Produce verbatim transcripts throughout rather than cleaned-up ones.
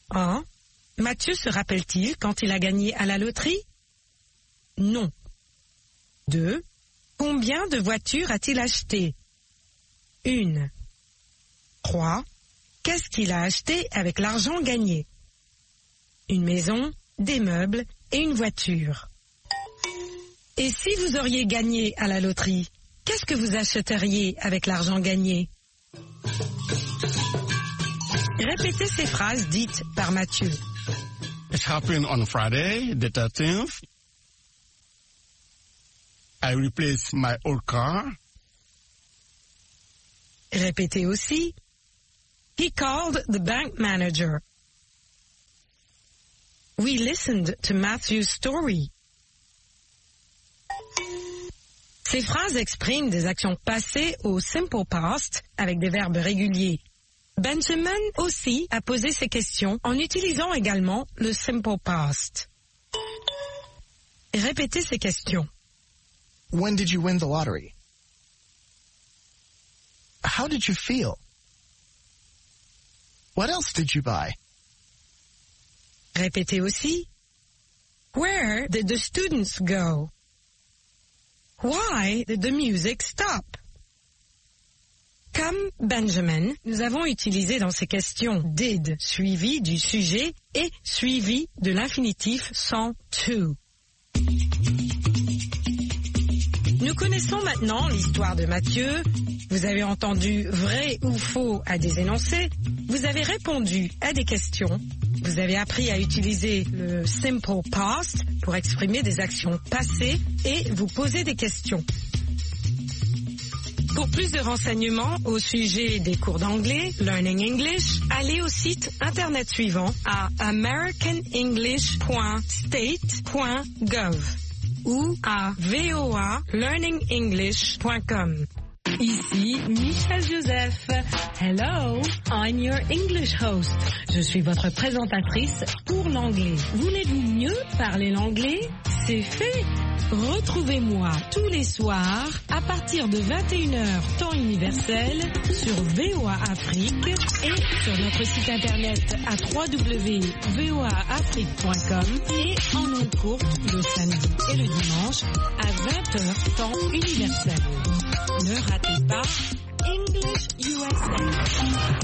un. Mathieu se rappelle-t-il quand il a gagné à la loterie? Non. deux. Combien de voitures a-t-il acheté? Une. trois. Qu'est-ce qu'il a acheté avec l'argent gagné? Une maison, des meubles et une voiture. Et si vous auriez gagné à la loterie, qu'est-ce que vous achèteriez avec l'argent gagné? Répétez ces phrases dites par Mathieu. It happened on Friday, the thirteenth. I replaced my old car. Répétez aussi. He called the bank manager. We listened to Matthew's story. Ces phrases expriment des actions passées au simple past avec des verbes réguliers. Benjamin aussi a posé ces questions en utilisant également le simple past. Répétez ces questions. When did you win the lottery? How did you feel? What else did you buy? Répétez aussi. Where did the students go? Why did the music stop? Comme Benjamin, nous avons utilisé dans ces questions did suivi du sujet et suivi de l'infinitif sans to. Nous connaissons maintenant l'histoire de Mathieu. Vous avez entendu vrai ou faux à des énoncés. Vous avez répondu à des questions. Vous avez appris à utiliser le simple past pour exprimer des actions passées et vous poser des questions. Pour plus de renseignements au sujet des cours d'anglais, Learning English, allez au site internet suivant à american english point state point gov ou à v o a learning english point com. Ici Michel Joseph. Hello, I'm your English host. Je suis votre présentatrice pour l'anglais. Voulez-vous mieux parler l'anglais? C'est fait. Retrouvez-moi tous les soirs à partir de vingt et une heures temps universel sur V O A Afrique et sur notre site internet à w w w point v o a afrique point com et en ondes courtes le samedi et le dimanche à vingt heures temps universel. Ne ratez pas English U S A.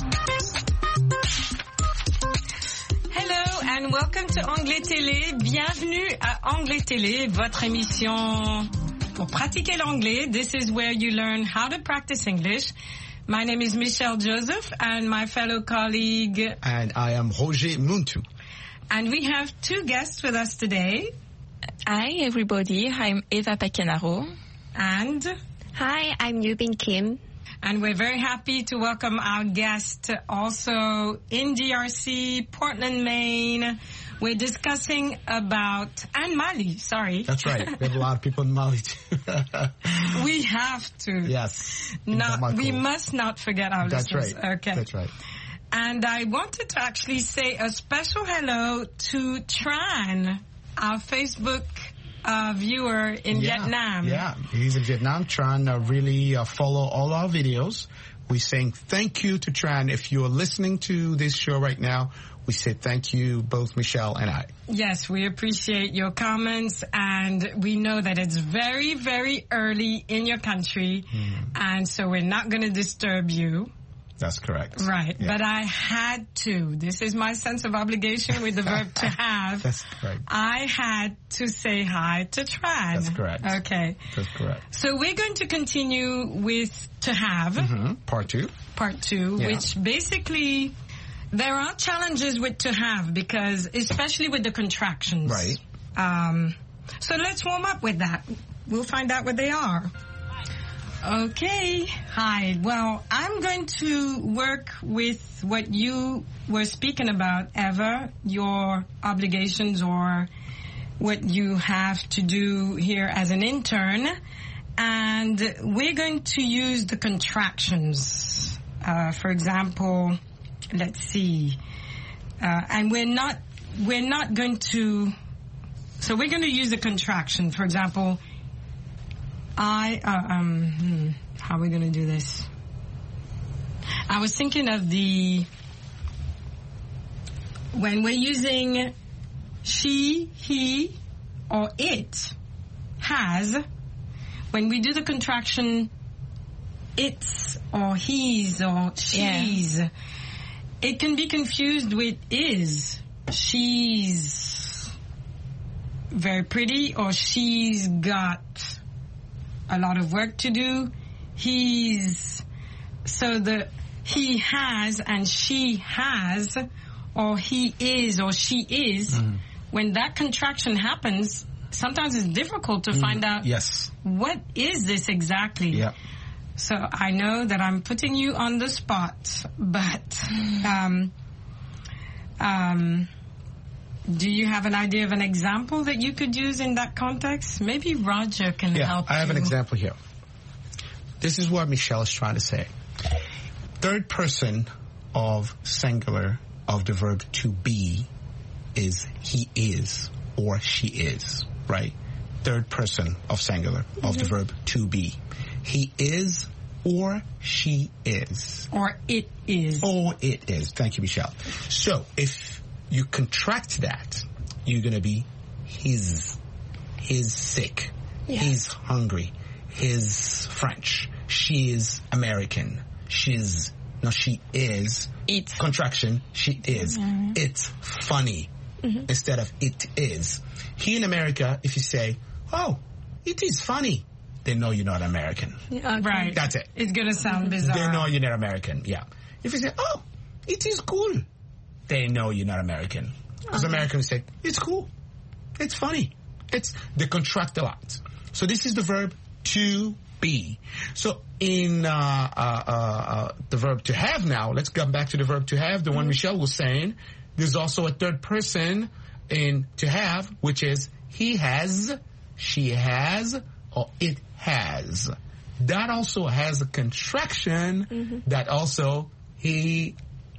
Hello and welcome to Anglais Télé. Bienvenue à Anglais Télé, votre émission pour pratiquer l'anglais. This is where you learn how to practice English. My name is Michelle Joseph and my fellow colleague. And I am Roger Muntu. And we have two guests with us today. Hi everybody, I'm Eva Pacanaro. And... Hi, I'm Yubin Kim. And we're very happy to welcome our guest also in D R C, Portland, Maine. We're discussing about, and Mali, sorry. That's right. We have a lot of people in Mali too. We have to. Yes. Not, we must not forget our That's listeners. right. Okay. That's right. And I wanted to actually say a special hello to Tran, our Facebook Uh, viewer in yeah, Vietnam. Yeah, he's in Vietnam. Tran uh, really uh, follow all our videos. We're saying thank you to Tran. If you are listening to this show right now, we say thank you, both Michelle and I. Yes, we appreciate your comments, and we know that it's very, very early in your country, mm. and so we're not going to disturb you. That's correct. Right, yeah. but I had to. This is my sense of obligation with the verb to have. That's correct. I had to say hi to Tran. That's correct. Okay. That's correct. So we're going to continue with to have. Mm-hmm. Part two. Part two, yeah. Which basically, there are challenges with to have because, especially with the contractions. Right. Um, so let's warm up with that. We'll find out what they are. Okay. Hi. Well, I'm going to work with what you were speaking about, Eva, your obligations or what you have to do here as an intern. And we're going to use the contractions. Uh, for example, let's see. Uh, and we're not, we're not going to, so we're going to use the contraction. For example, I, uh, um, hmm, how are we going to do this? I was thinking of the, when we're using she, he, or it, has, when we do the contraction it's or he's or she's, yeah. it can be confused with is. She's very pretty, or she's got a lot of work to do. He's, so the he has and she has, or he is or she is, mm. when that contraction happens, sometimes it's difficult to mm. find out yes. what is this exactly. Yeah. So I know that I'm putting you on the spot, but um, um, do you have an idea of an example that you could use in that context? Maybe Roger can yeah, help I have you. an example here. This is what Michelle is trying to say. Third person of singular of the verb to be is he is or she is, right? Third person of singular mm-hmm. of the verb to be. He is or she is. Or it is. Or it is. Thank you, Michelle. So if you contract that, you're going to be his. He's sick. Yeah. He's hungry. He's French. She is American. She's, no, she is. It. Contraction, she is. Mm-hmm. It's funny mm-hmm. instead of it is. Here in America, if you say, oh, it is funny, they know you're not American. Yeah, okay. Right. That's it. It's going to sound bizarre. They know you're not American, yeah. If you say, oh, it is cool, they know you're not American. Because okay. Americans say, it's cool. It's funny. It's, they contract a lot. So this is the verb to be. So in uh, uh, uh, the verb to have now, let's come back to the verb to have, the mm-hmm. one Michelle was saying. There's also a third person in to have, which is he has, she has, or it has. That also has a contraction mm-hmm. that also he,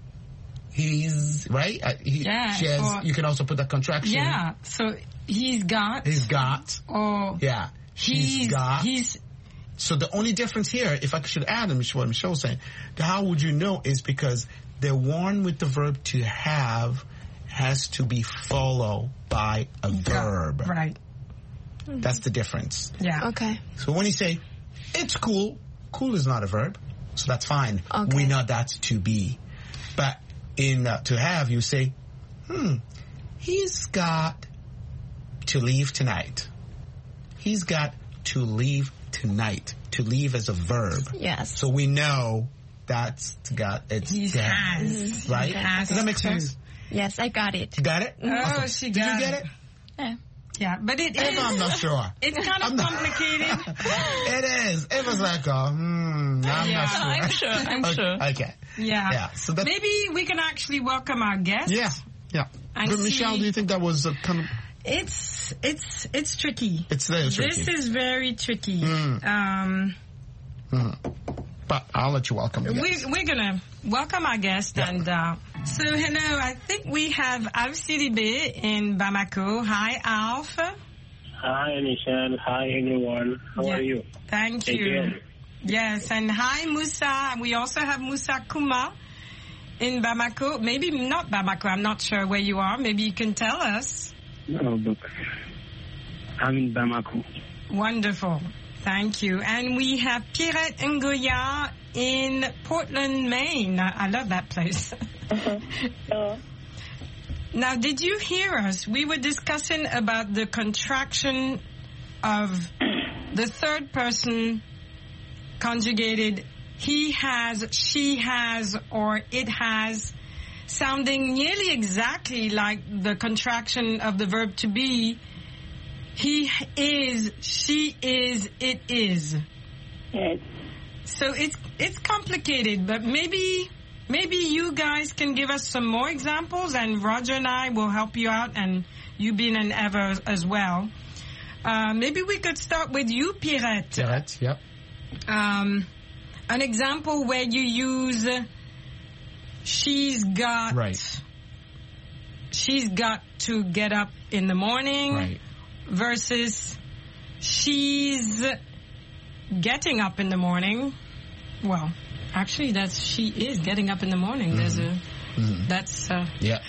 he's, right? Uh, he, yeah. She has, or, you can also put that contraction. Yeah. So he's got. He's got. Or. Yeah. She's he's, got. He's. So the only difference here, if I should add, and what Michelle was saying, how would you know is because the one with the verb to have has to be followed by a verb. Yeah, right. That's the difference. Yeah. Okay. So when you say, it's cool, cool is not a verb, so that's fine. Okay. We know that's to be. But in uh, to have, you say, hmm, he's got to leave tonight. He's got to leave tonight. To leave as a verb. Yes. So we know that's got, it's he has. Right? He has. Does that make sense? Yes, I got it. You got it? Oh, awesome. she Did got you get it? it? Yeah. Yeah, but it Eva, is. I'm not sure. It's kind of I'm not- complicated. It is. It was like, oh, hmm, I'm Yeah, not sure. I'm sure. I'm okay. sure. Okay. Yeah. Yeah. So that, Maybe we can actually welcome our guest. yeah. Yeah. I But Michelle, see. do you think that was a kind of, It's it's it's tricky. it's very tricky. This is very tricky. Mm. Um, Mhm. But I'll let you welcome the we, guest. we're gonna welcome our guest, Yeah. and uh, so hello. I think we have Alf Sidibé in Bamako. Hi, Alf. Hi, Michelle. Hi, everyone. How Yeah. are you? Thank you. Again. Yes, and hi, Musa. We also have Musa Kuma in Bamako. Maybe not Bamako. I'm not sure where you are. Maybe you can tell us. No, but I'm in Bamako. Wonderful. Thank you. And we have Pierrette Ngoya in Portland, Maine. I I love that place. Uh-huh. Uh, Now, did you hear us? We were discussing about the contraction of the third person conjugated he has, she has, or it has, sounding nearly exactly like the contraction of the verb to be. He is, she is, it is. yes. So it's it's complicated, but maybe maybe you guys can give us some more examples, and Roger and I will help you out, and you, Bin and Eva as well. Uh, maybe we could start with you, Pierrette. Pierrette, yep. Um, an example where you use uh, she's got Right. she's got to get up in the morning Right. versus she's getting up in the morning. Well, actually, that's she is getting up in the morning. Mm-hmm. There's a Mm-hmm. that's uh, Yeah.